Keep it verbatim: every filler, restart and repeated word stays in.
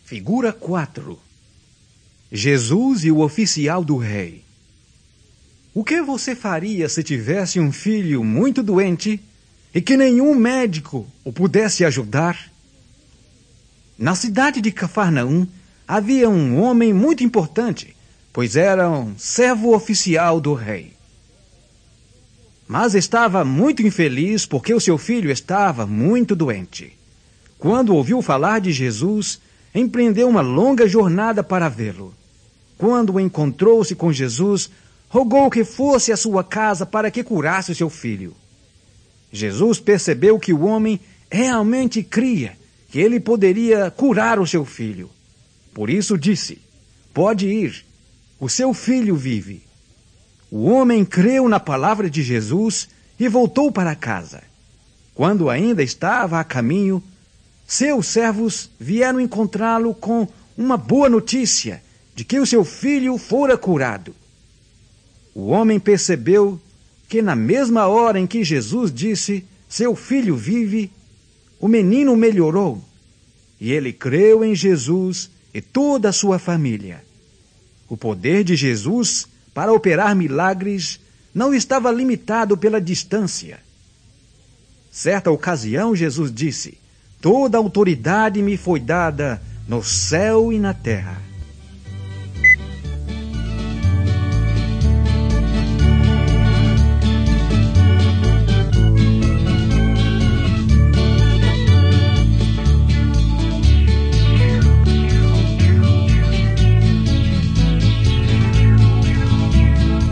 Figura quatro. Jesus e o oficial do rei. O que você faria se tivesse um filho muito doente e que nenhum médico o pudesse ajudar? Na cidade de Cafarnaum havia um homem muito importante, pois era um servo oficial do rei. Mas estava muito infeliz porque o seu filho estava muito doente. Quando ouviu falar de Jesus, empreendeu uma longa jornada para vê-lo. Quando encontrou-se com Jesus, rogou que fosse à sua casa para que curasse o seu filho. Jesus percebeu que o homem realmente cria que ele poderia curar o seu filho. Por isso disse: "Pode ir, o seu filho vive." O homem creu na palavra de Jesus e voltou para casa. Quando ainda estava a caminho, seus servos vieram encontrá-lo com uma boa notícia de que o seu filho fora curado. O homem percebeu que na mesma hora em que Jesus disse: "Seu filho vive", o menino melhorou, e ele creu em Jesus e toda a sua família. O poder de Jesus para operar milagres não estava limitado pela distância. Certa ocasião, Jesus disse: "Toda autoridade me foi dada no céu e na terra."